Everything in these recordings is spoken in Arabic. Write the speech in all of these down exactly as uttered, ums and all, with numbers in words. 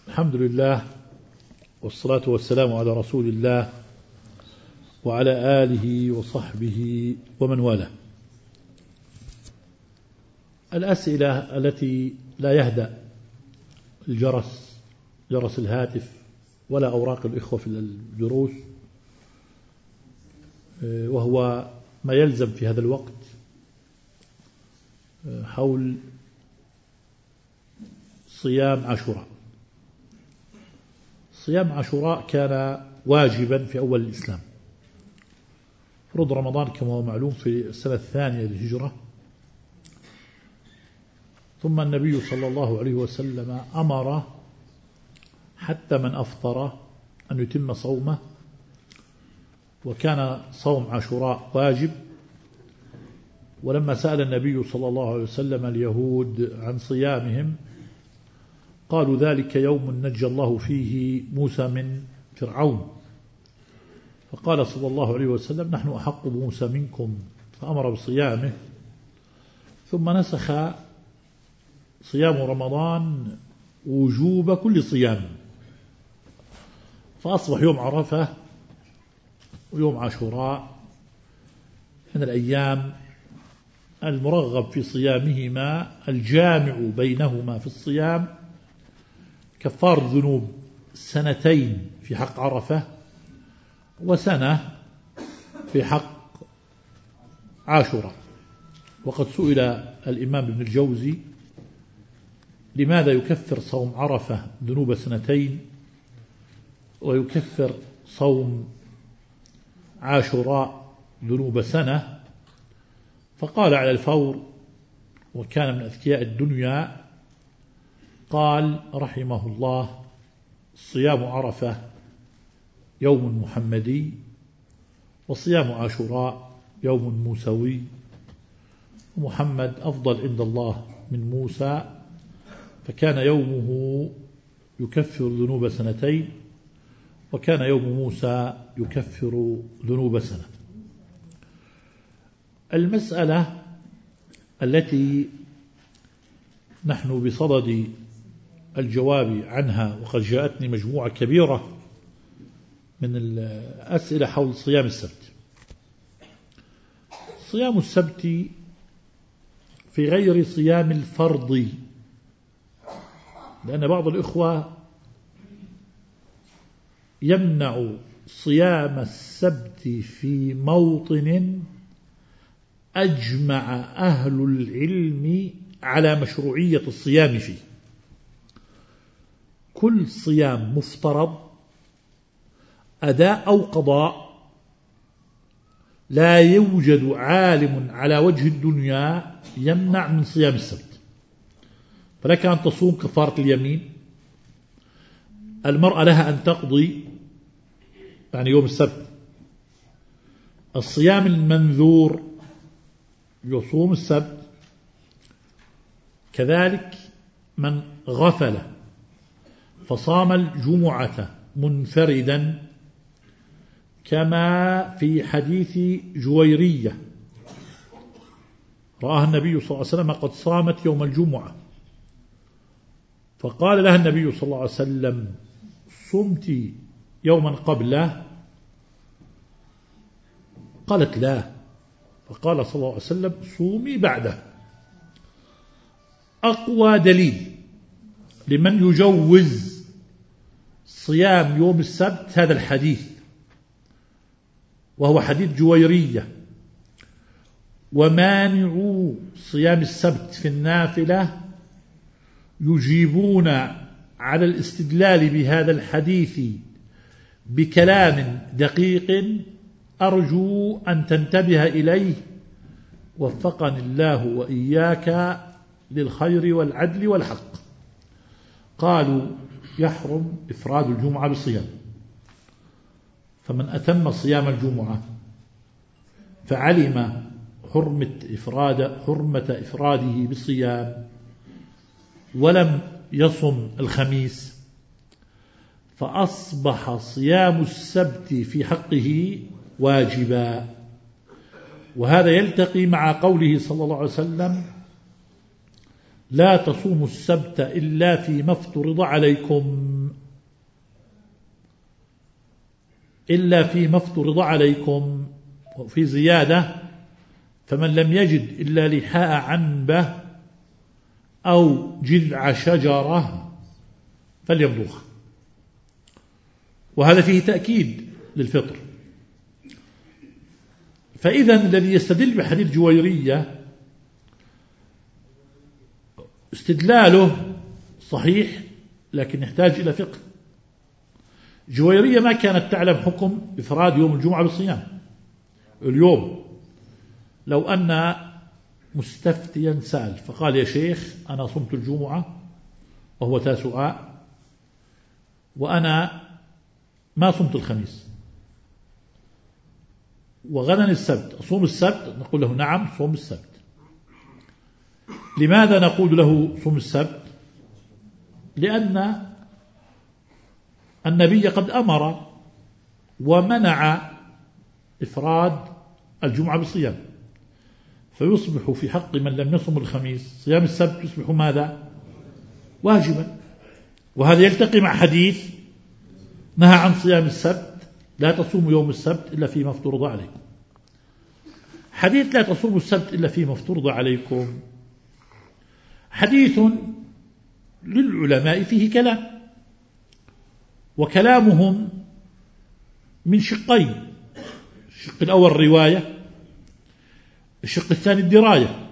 الحمد لله والصلاة والسلام على رسول الله وعلى آله وصحبه ومن والاه. الأسئلة التي لا يهدأ الجرس جرس الهاتف ولا أوراق الإخوة في الدروس، وهو ما يلزم في هذا الوقت حول صيام عاشوراء. صيام عاشوراء كان واجبا في أول الإسلام، فرض رمضان كما هو معلوم في السنة الثانية للهجرة، ثم النبي صلى الله عليه وسلم أمر حتى من أفطر أن يتم صومه، وكان صوم عاشوراء واجب. ولما سأل النبي صلى الله عليه وسلم اليهود عن صيامهم قالوا ذلك يوم نجى الله فيه موسى من فرعون، فقال صلى الله عليه وسلم نحن أحق بموسى منكم، فأمر بصيامه. ثم نسخ صيام رمضان وجوب كل صيام، فأصبح يوم عرفة ويوم عاشوراء من الأيام المرغب في صيامهما، الجامع بينهما في الصيام كفار ذنوب سنتين في حق عرفة وسنة في حق عاشوراء. وقد سئل الإمام ابن الجوزي لماذا يكفر صوم عرفة ذنوب سنتين ويكفر صوم عاشوراء ذنوب سنة؟ فقال على الفور، وكان من أذكياء الدنيا، قال رحمه الله: صيام عرفة يوم محمدي، وصيام عاشوراء يوم موسوي، ومحمد أفضل عند الله من موسى، فكان يومه يكفر ذنوب سنتين، وكان يوم موسى يكفر ذنوب سنة. المسألة التي نحن بصدد الجواب عنها، وقد جاءتني مجموعة كبيرة من الأسئلة حول صيام السبت. صيام السبت في غير صيام الفرض، لأن بعض الإخوة يمنع صيام السبت في موطن أجمع أهل العلم على مشروعية الصيام فيه. كل صيام مفترض أداء أو قضاء لا يوجد عالم على وجه الدنيا يمنع من صيام السبت. فلك أن تصوم كفارة اليمين، المرأة لها أن تقضي يعني يوم السبت. الصيام المنذور يصوم السبت، كذلك من غفل فصام الجمعة منفردا، كما في حديث جويرية رآها النبي صلى الله عليه وسلم قد صامت يوم الجمعة، فقال لها النبي صلى الله عليه وسلم: صمت يوما قبله؟ قالت لا، فقال صلى الله عليه وسلم: صومي بعده. أقوى دليل لمن يجوز صيام يوم السبت هذا الحديث، وهو حديث جويرية: ومانعو صيام السبت في النافلة يجيبون على الاستدلال بهذا الحديث بكلام دقيق أرجو أن تنتبه إليه، وفقني الله وإياك للخير والعدل والحق. قالوا: يحرم إفراد الجمعة بالصيام، فمن أتم صيام الجمعة فعلم حرمة إفراد حرمة إفراده بالصيام ولم يصم الخميس، فأصبح صيام السبت في حقه واجبا. وهذا يلتقي مع قوله صلى الله عليه وسلم: لا تصوموا السبت إلا فيما افترض عليكم. إلا فيما افترض عليكم. وفي زيادة فمن لم يجد إلا لحاء عنبة أو جذع شجرة فليمضغها. وهذا فيه تأكيد للفطر. فإذا الذي يستدل بحديث جويرية استدلاله صحيح، لكن يحتاج إلى فقه. جويرية ما كانت تعلم حكم إفراد يوم الجمعة بالصيام. اليوم لو أن مستفتيا سأل فقال يا شيخ أنا صمت الجمعة وهو تاسعاء وأنا ما صمت الخميس وغدا السبت، أصوم السبت؟ نقول له نعم صوم السبت. لماذا نقول له صوم السبت؟ لأن النبي قد أمر ومنع إفراد الجمعة بالصيام، فيصبح في حق من لم يصم الخميس صيام السبت يصبح ماذا؟ واجبا. وهذا يلتقي مع حديث نهى عن صيام السبت لا تصوموا يوم السبت إلا فيما افترض عليكم. حديث لا تصوموا السبت إلا فيما افترض عليكم حديث للعلماء فيه كلام، وكلامهم من شقين: الشق الأول الرواية، الشق الثاني الدراية.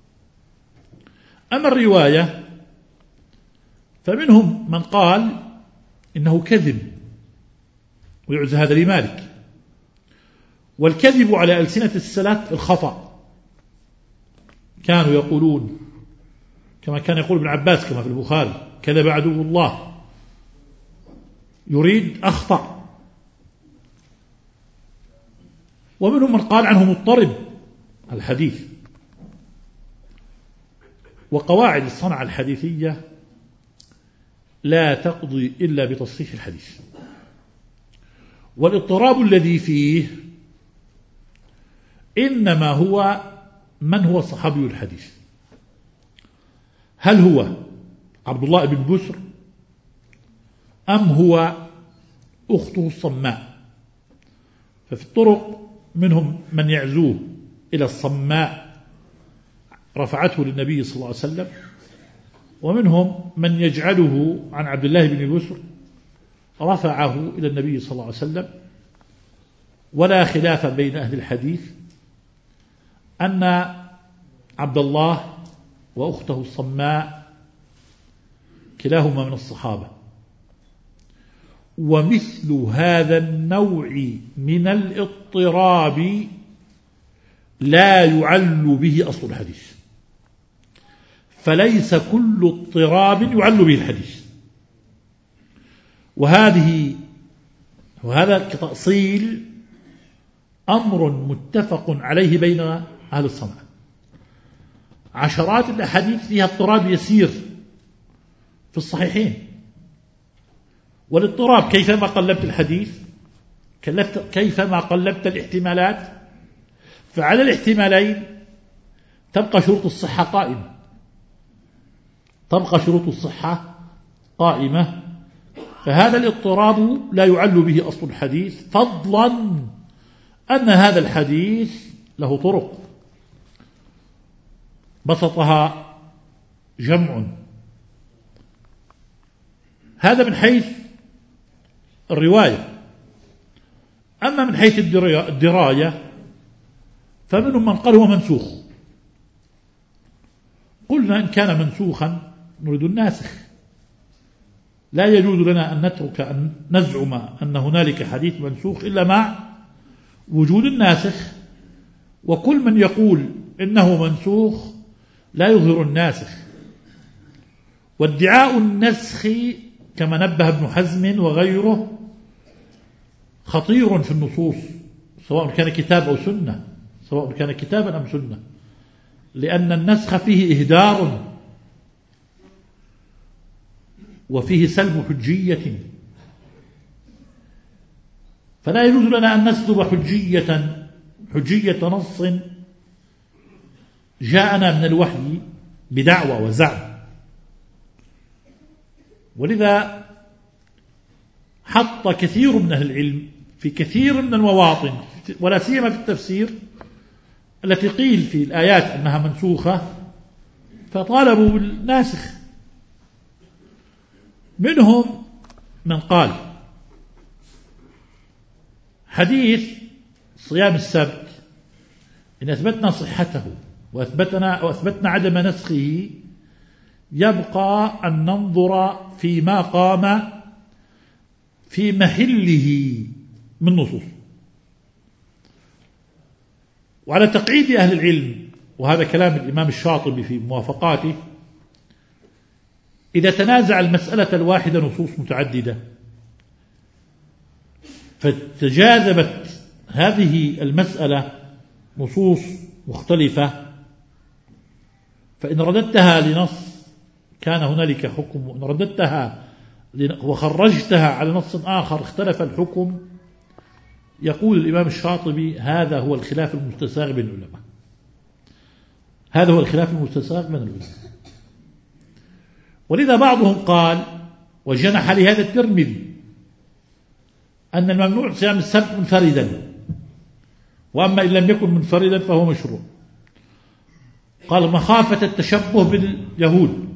أما الرواية فمنهم من قال إنه كذب ويعزى هذا لمالك، والكذب على ألسنة السلف الخطأ. كانوا يقولون كما كان يقول ابن عباس كما في البخاري: كذب عدو الله، يريد أخطأ. ومنهم من قال عنه مضطرب الحديث. وقواعد الصنعة الحديثية لا تقضي إلا بتصحيح الحديث، والاضطراب الذي فيه إنما هو من هو صحابي الحديث. هل هو عبد الله بن بسر أم هو أخته الصماء؟ ففي الطرق منهم من يعزوه إلى الصماء رفعته للنبي صلى الله عليه وسلم، ومنهم من يجعله عن عبد الله بن بسر رفعه إلى النبي صلى الله عليه وسلم. ولا خلاف بين أهل الحديث أن عبد الله وأخته الصماء كلاهما من الصحابة. ومثل هذا النوع من الاضطراب لا يعل به أصل الحديث، فليس كل اضطراب يعل به الحديث. وهذه وهذا كتأصيل أمر متفق عليه بين أهل الصنعة. عشرات الأحاديث فيها اضطراب يسير في الصحيحين، والاضطراب كيفما قلبت الحديث كيفما قلبت الاحتمالات فعلى الاحتمالين تبقى شروط الصحة قائمة تبقى شروط الصحة قائمة فهذا الاضطراب لا يعل به أصل الحديث، فضلا أن هذا الحديث له طرق بسطها جمع. هذا من حيث الرواية. أما من حيث الدراية فمنهم من قال هو منسوخ. قلنا إن كان منسوخا نريد الناسخ، لا يجوز لنا أن نترك أن نزعم أن هنالك حديث منسوخ إلا مع وجود الناسخ. وكل من يقول إنه منسوخ لا يظهر الناسخ. وادعاء النسخ كما نبه ابن حزم وغيره خطير في النصوص، سواء كان كتاب أو سنة، سواء كان كتابا أم سنة، لأن النسخ فيه إهدار وفيه سلب حجية، فلا يجوز لنا أن نسلب حجية حجية نص جاءنا من الوحي بدعوى وزعم. ولذا حط كثير من أهل العلم في في كثير من المواطن ولا سيما في التفسير التي قيل في الآيات أنها منسوخة فطالبوا بالناسخ. منهم من قال حديث صيام السبت إن أثبتنا صحته وأثبتنا, وأثبتنا عدم نسخه يبقى أن ننظر فيما قام في محله من نصوص. وعلى تقعيد أهل العلم، وهذا كلام الإمام الشاطبي في موافقاته، إذا تنازع المسألة الواحدة نصوص متعددة فتجاذبت هذه المسألة نصوص مختلفة، فإن رددتها لنص كان هنالك حكم، وإن رددتها وخرجتها على نص آخر اختلف الحكم. يقول الإمام الشاطبي هذا هو الخلاف المستساغ بين العلماء، هذا هو الخلاف المستساغ بين العلماء. ولذا بعضهم قال وجنح لهذا الترمذي أن الممنوع صيام السبت منفردا، وأما إن لم يكن منفردا فهو مشروع. قال مخافة التشبه باليهود.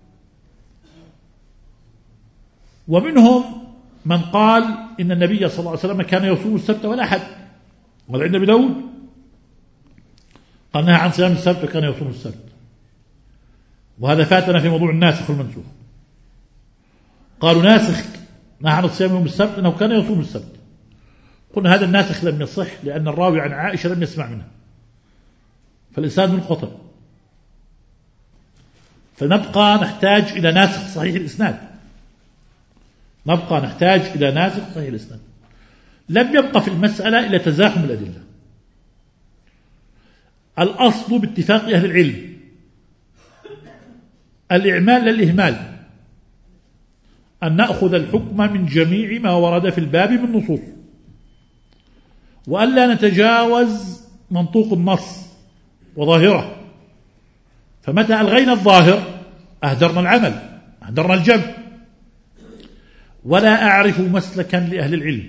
ومنهم من قال إن النبي صلى الله عليه وسلم كان يصوم السبت والأحد، وهذا عند أبي داود قال نهى عن صيام السبت وكان يصوم السبت، وهذا فاتنا في موضوع الناسخ والمنسوخ. قالوا ناسخ نهى عن الصيام يوم السبت أنه كان يصوم السبت، قلنا هذا الناسخ لم يصح لأن الراوي عن عائشة لم يسمع منها، فالإسناد منقطع، فنبقى نحتاج إلى ناسخ صحيح الإسناد، نبقى نحتاج إلى ناسخ صحيح الإسناد. لم يبقى في المسألة إلا تزاحم الأدلة. الأصل باتفاق أهل العلم الإعمال للإهمال، أن نأخذ الحكم من جميع ما ورد في الباب من نصوص، وألا نتجاوز منطوق النص وظاهره. فمتى ألغينا الظاهر أهدرنا العمل، أهدرنا الجمع. ولا أعرف مسلكا لأهل العلم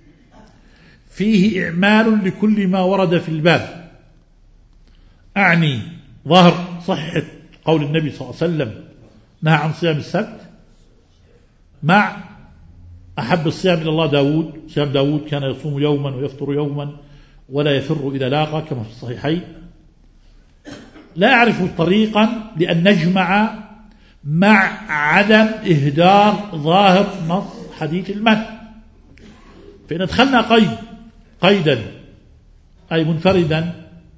فيه إعمال لكل ما ورد في الباب، أعني ظاهر صحة قول النبي صلى الله عليه وسلم نهى عن صيام السبت، مع أحب الصيام إلى الله داود، صيام داود كان يصوم يوما ويفطر يوما ولا يفر إذا لاقى كما في الصحيحين. لا أعرف طريقا لأن نجمع مع عدم إهدار ظاهر نص حديث المنع. فإن أدخلنا قيد قيدا أي منفردا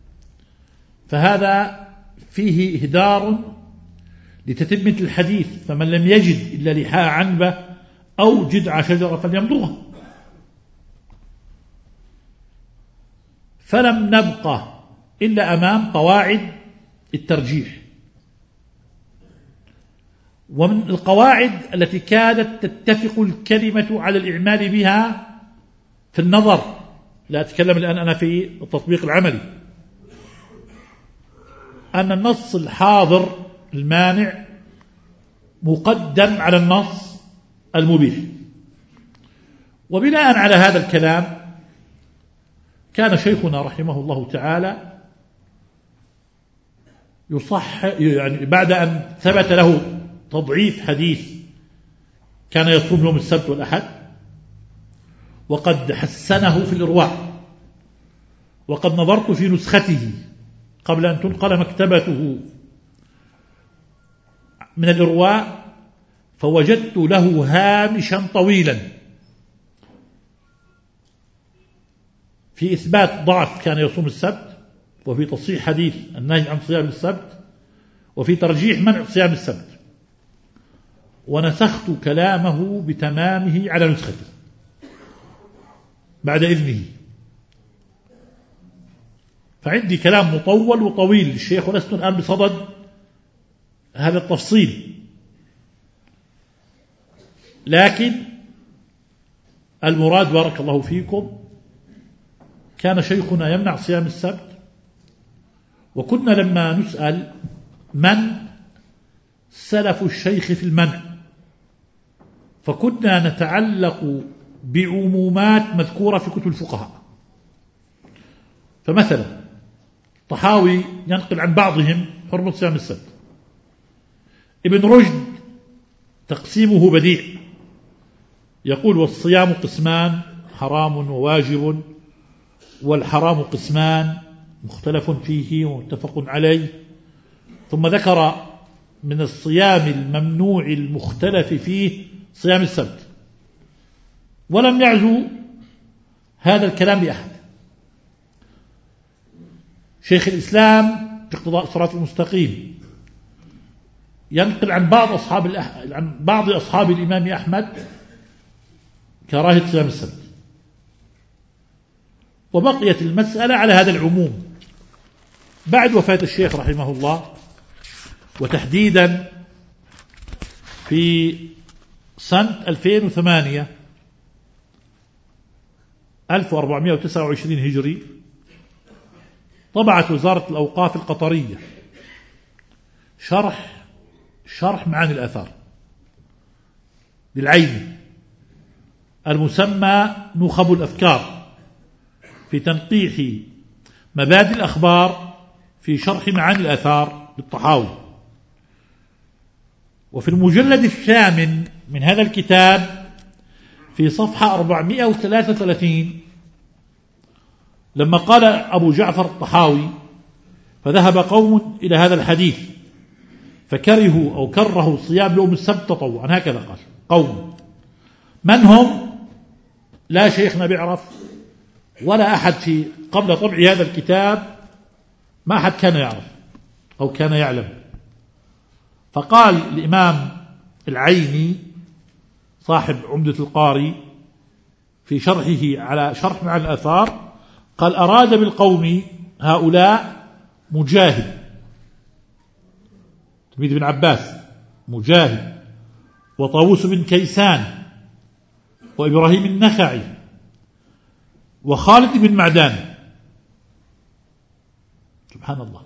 فهذا فيه إهدار لتتمة الحديث، فمن لم يجد إلا لحاء عنبة أو جذع شجرة فليمضغها. فلم نبقى إلا أمام قواعد الترجيح، ومن القواعد التي كادت تتفق الكلمة على الإعمال بها في النظر، لا أتكلم الآن أنا في التطبيق العملي، أن النص الحاضر المانع مقدم على النص المبيح. وبناء على هذا الكلام كان شيخنا رحمه الله تعالى يصح، يعني بعد أن ثبت له تضعيف حديث كان يصوم يوم السبت والأحد، وقد حسنه في الإرواع، وقد نظرت في نسخته قبل أن تنقل مكتبته من الإرواع فوجدت له هامشا طويلا في إثبات ضعف كان يصوم السبت، وفي تصحيح حديث النهي عن صيام السبت، وفي ترجيح منع صيام السبت. ونسخت كلامه بتمامه على نسختي بعد إذنه، فعندي كلام مطول وطويل للشيخ، ولست الآن بصدد هذا التفصيل. لكن المراد بارك الله فيكم كان شيخنا يمنع صيام السبت، وكنا لما نسأل من سلف الشيخ في المنع فكنا نتعلق بعمومات مذكورة في كتب الفقهاء. فمثلا طحاوي ينقل عن بعضهم حرمة صيام السبت، ابن رشد تقسيمه بديع، يقول والصيام قسمان حرام وواجب، والحرام قسمان مختلف فيه ومتفق عليه. ثم ذكر من الصيام الممنوع المختلف فيه صيام السبت، ولم يعزو هذا الكلام لأحد. شيخ الإسلام في اقتضاء الصراط المستقيم ينقل عن بعض أصحاب الأح... عن بعض أصحاب الإمام أحمد كراهة صيام السبت، وبقيت المسألة على هذا العموم. بعد وفاة الشيخ رحمه الله، وتحديدا في سنة ألفين وثمانية ألف وأربعمائة وتسعة وعشرين هجري، طبعت وزارة الأوقاف القطرية شرح شرح معاني الآثار للعيني المسمى نخب الأفكار في تنقيح مبادئ الأخبار في شرح معاني الآثار للطحاوي. وفي المجلد الثامن من هذا الكتاب في صفحة أربعمائة وثلاثة وثلاثين، لما قال أبو جعفر الطحاوي فذهب قوم إلى هذا الحديث فكرهوا أو كرهوا صيام يوم السبت تطوعا، هكذا قال قوم. من هم؟ لا شيخنا بيعرف ولا أحد في قبل طبع هذا الكتاب، ما أحد كان يعرف أو كان يعلم. فقال الإمام العيني صاحب عمدة القاري في شرحه على شرح معاني الآثار، قال أراد بالقوم هؤلاء مجاهد تلميذ ابن عباس، مجاهد وطاووس بن كيسان وإبراهيم النخعي وخالد بن معدان. سبحان الله،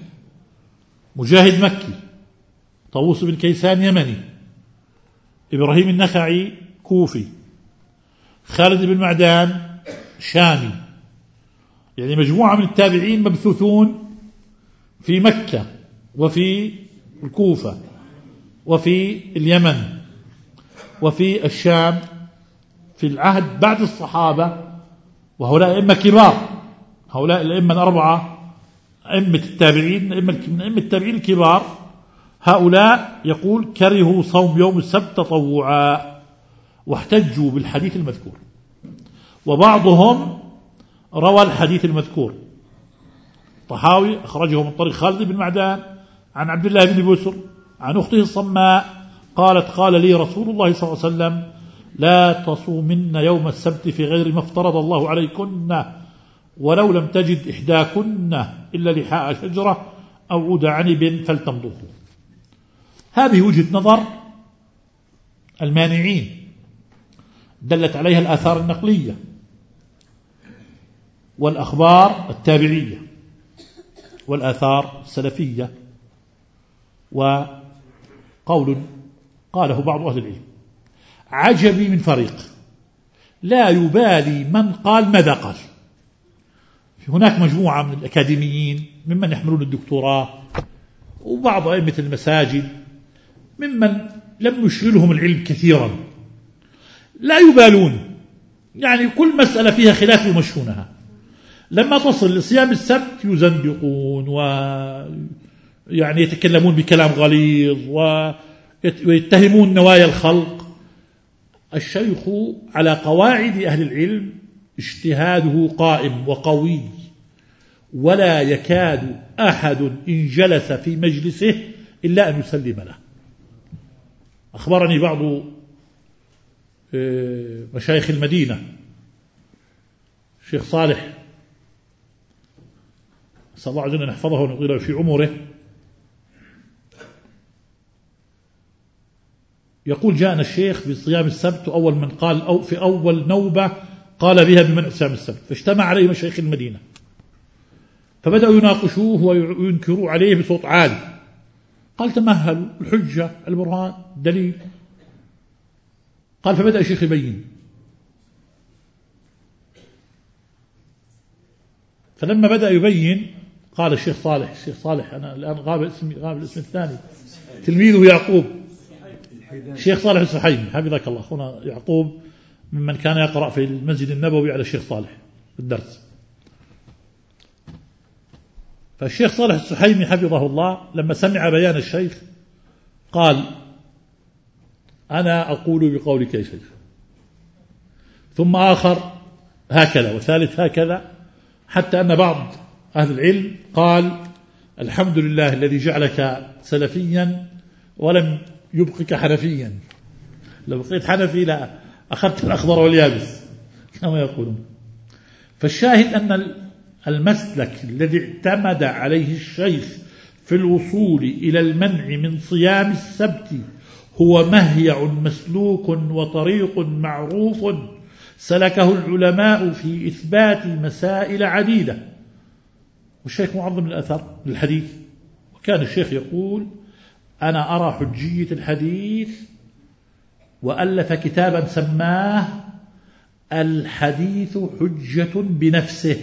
مجاهد مكي، طاووس بن كيسان يمني، إبراهيم النخعي كوفي، خالد بن معدان شامي، يعني مجموعة من التابعين مبثوثون في مكة وفي الكوفة وفي اليمن وفي الشام في العهد بعد الصحابة، وهؤلاء أئمة كبار، هؤلاء الأئمة الأربعة أئمة التابعين، من أئمة التابعين الكبار، هؤلاء يقول كرهوا صوم يوم السبت تطوعا واحتجوا بالحديث المذكور. وبعضهم روى الحديث المذكور، طحاوي أخرجه من طريق خالد بن معدان عن عبد الله بن بسر عن أخته الصماء قالت قال لي رسول الله صلى الله عليه وسلم لا تصومن يوم السبت في غير ما افترض الله عليكن، ولو لم تجد إحداكن إلا لحاء شجرة أو عود عنب فلتمضغه. هذه وجهة نظر المانعين دلت عليها الآثار النقلية والأخبار التابعية والآثار السلفية، وقول قاله بعض أهل العلم. عجبي من فريق لا يبالي من قال ماذا قال. هناك مجموعة من الأكاديميين ممن يحملون الدكتوراه وبعض أئمة المساجد ممن لم يشغلهم العلم كثيرا، لا يبالون، يعني كل مسألة فيها خلاف يمشونها. لما تصل لصيام السبت يزندقون ويعني يتكلمون بكلام غليظ ويتهمون نوايا الخلق. الشيخ على قواعد أهل العلم اجتهاده قائم وقوي، ولا يكاد أحد إن جلس في مجلسه إلا أن يسلم له. أخبرني بعض مشايخ المدينة، الشيخ صالح صلى الله عليه وسلم نحفظه ونطيله في عمره، يقول جاءنا الشيخ بصيام السبت، أول من قال أو في أول نوبة قال بها بمنع صيام السبت، فاجتمع عليه مشايخ المدينة فبدأوا يناقشوه وينكروا عليه بصوت عالي. قال تمهلوا، الحجة البرهان دليل. قال فبدأ الشيخ يبين فلما بدأ يبين قال الشيخ صالح الشيخ صالح أنا الآن غاب اسمي غاب الاسم الثاني تلميذه يعقوب الشيخ صالح السحيمي حفظك الله أخونا يعقوب ممن كان يقرأ في المسجد النبوي على الشيخ صالح في الدرس. فالشيخ صالح السحيمي حفظه الله لما سمع بيان الشيخ قال أنا أقول بقولك يا شيخ، ثم آخر هكذا وثالث هكذا، حتى أن بعض أهل العلم قال الحمد لله الذي جعلك سلفيا ولم يبقك حنفيا، لو بقيت حنفي لا أخذت الأخضر واليابس كما يقولون. فالشاهد أن المسلك الذي اعتمد عليه الشيخ في الوصول إلى المنع من صيام السبت هو مهيع مسلوك وطريق معروف سلكه العلماء في إثبات مسائل عديدة. والشيخ معظم الأثر للحديث، وكان الشيخ يقول أنا أرى حجية الحديث، وألف كتابا سماه الحديث حجة بنفسه،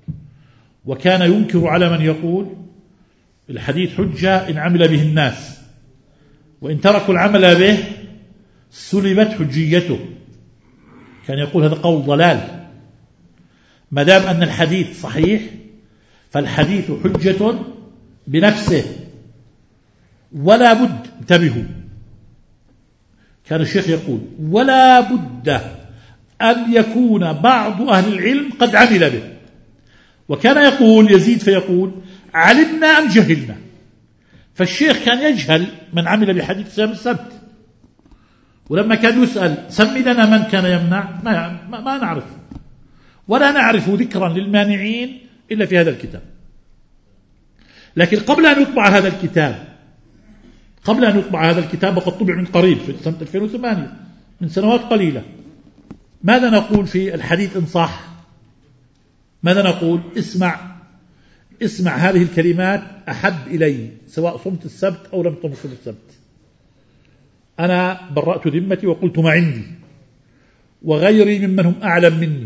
وكان ينكر على من يقول الحديث حجة إن عمل به الناس، وإن تركوا العمل به سلبت حجيته. كان يقول هذا قول ضلال، ما دام أن الحديث صحيح فالحديث حجة بنفسه ولا بد، انتبهوا، كان الشيخ يقول ولا بد أن يكون بعض أهل العلم قد عمل به. وكان يقول يزيد فيقول علمنا أم جهلنا، فالشيخ كان يجهل من عمل بحديث صيام السبت، ولما كان يسأل سم لنا من كان يمنع ما, ما, ما نعرف، ولا نعرف ذكرا للمانعين إلا في هذا الكتاب. لكن قبل أن يطبع هذا الكتاب قبل أن يطبع هذا الكتاب وقد طبع من قريب في سنة ألفين وثمانية من سنوات قليلة، ماذا نقول في الحديث إن صح؟ ماذا نقول؟ اسمع اسمع هذه الكلمات أحب إلي سواء صمت السبت أو لم تصم السبت. أنا برأت ذمتي وقلت ما عندي، وغيري ممن هم أعلم مني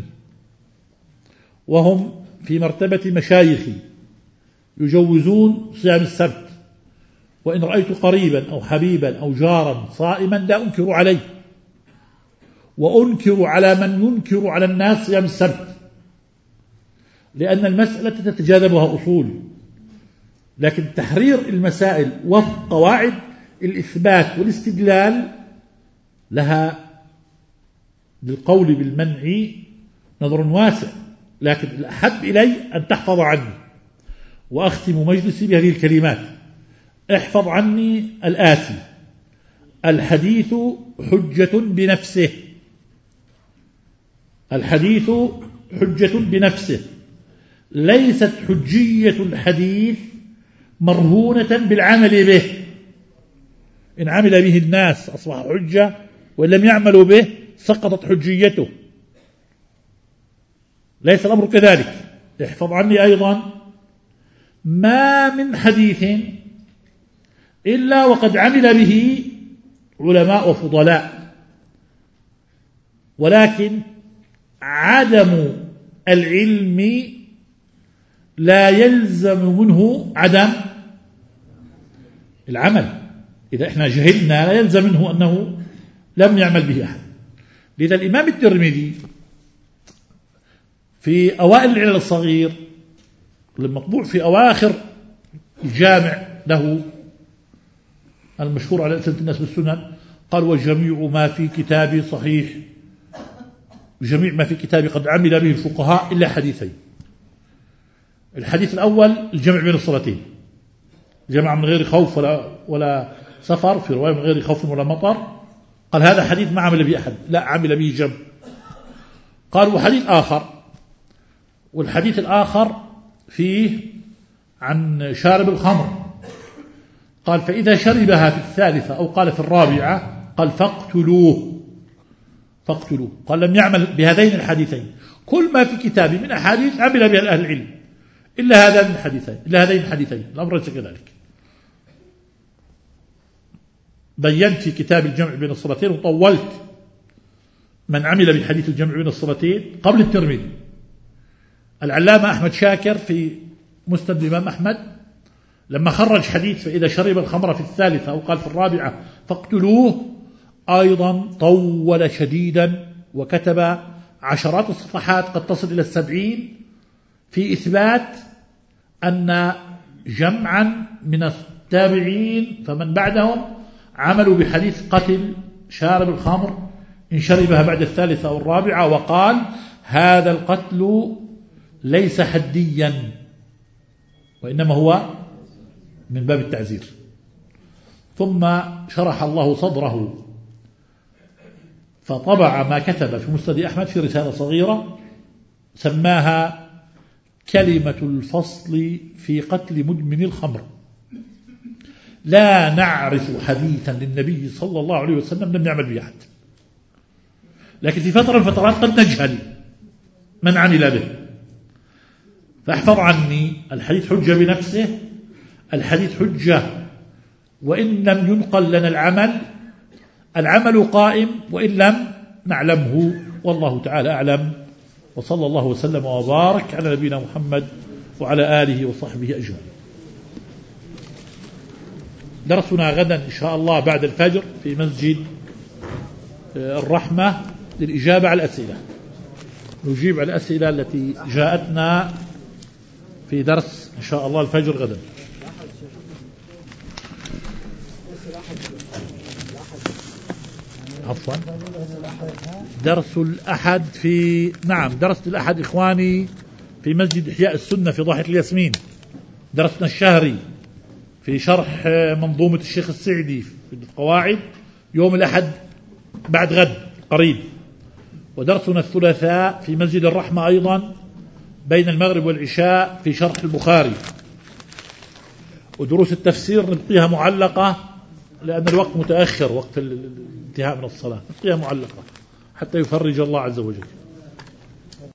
وهم في مرتبة مشايخي يجوزون صيام السبت، وإن رأيت قريبا أو حبيبا أو جارا صائما لا أنكر عليه، وأنكر على من ينكر على الناس صيام السبت، لأن المسألة تتجاذبها أصول، لكن تحرير المسائل وقواعد الإثبات والاستدلال لها للقول بالمنع نظر واسع. لكن الأحب إلي أن تحفظ عني، وأختم مجلسي بهذه الكلمات: احفظ عني الآتي: الحديث حجة بنفسه، الحديث حجة بنفسه، ليست حجية الحديث مرهونة بالعمل به، إن عمل به الناس أصبح حجة، وإن لم يعملوا به سقطت حجيته، ليس الأمر كذلك. احفظ عني أيضا: ما من حديث إلا وقد عمل به علماء وفضلاء، ولكن عدم العلم لا يلزم منه عدم العمل. إذا إحنا جهلنا لا يلزم منه أنه لم يعمل به أحد. لذا الإمام الترمذي في أوائل العلل الصغير المطبوع في أواخر الجامع له المشهور على ألسنة الناس بالسنن قال: وجميع ما في كتابي صحيح، جميع ما في كتابي قد عمل به الفقهاء إلا حديثين. الحديث الأول الجمع بين الصلاتين، جمع من غير خوف ولا, ولا سفر، في رواية من غير خوف ولا مطر، قال هذا حديث ما عمل به أحد، لا عمل به جمع. قال وحديث آخر، والحديث الآخر فيه عن شارب الخمر، قال فإذا شربها في الثالثة أو قال في الرابعة قال فاقتلوه فاقتلوه قال لم يعمل بهذين الحديثين. كل ما في كتابي من أحاديث عمل بها أهل العلم إلا هذين الحديثين إلا هذين الحديثين الأمر ليس كذلك. بينت في كتاب الجمع بين الصلاتين وطولت من عمل بحديث الجمع بين الصلاتين قبل الترمذي العلامة أحمد شاكر في مسند الإمام أحمد لما خرج حديث فإذا شرب الخمر في الثالثة أو قال في الرابعة فاقتلوه أيضا طول شديدا وكتب عشرات الصفحات قد تصل إلى السبعين في إثبات أن جمعا من التابعين فمن بعدهم عملوا بحديث قتل شارب الخمر إن شربها بعد الثالثة أو الرابعة، وقال هذا القتل ليس حديا وإنما هو من باب التعزير. ثم شرح الله صدره فطبع ما كتب في مسند أحمد في رسالة صغيرة سماها كلمة الفصل في قتل مدمن الخمر. لا نعرف حديثا للنبي صلى الله عليه وسلم لم يعمل به أحد، لكن في فترة من الفترات قد نجهل من عمل به. فاحفظ عني، الحديث حجة بنفسه، الحديث حجة وإن لم ينقل لنا العمل، العمل قائم وإن لم نعلمه، والله تعالى أعلم. وصلى الله وسلم وبارك على نبينا محمد وعلى آله وصحبه أجمعين. درسنا غدا إن شاء الله بعد الفجر في مسجد الرحمة للإجابة على الأسئلة، نجيب على الأسئلة التي جاءتنا في درس إن شاء الله الفجر غدا. عفوا درس الأحد في نعم درس الأحد إخواني في مسجد إحياء السنة في ضاحية الياسمين، درسنا الشهري في شرح منظومة الشيخ السعدي في القواعد يوم الأحد بعد غد قريب، ودرسنا الثلاثاء في مسجد الرحمة أيضا بين المغرب والعشاء في شرح البخاري. ودروس التفسير نبقيها معلقة لأن الوقت متأخر، وقت الانتهاء من الصلاة نبقيها معلقة حتى يفرج الله عز وجل.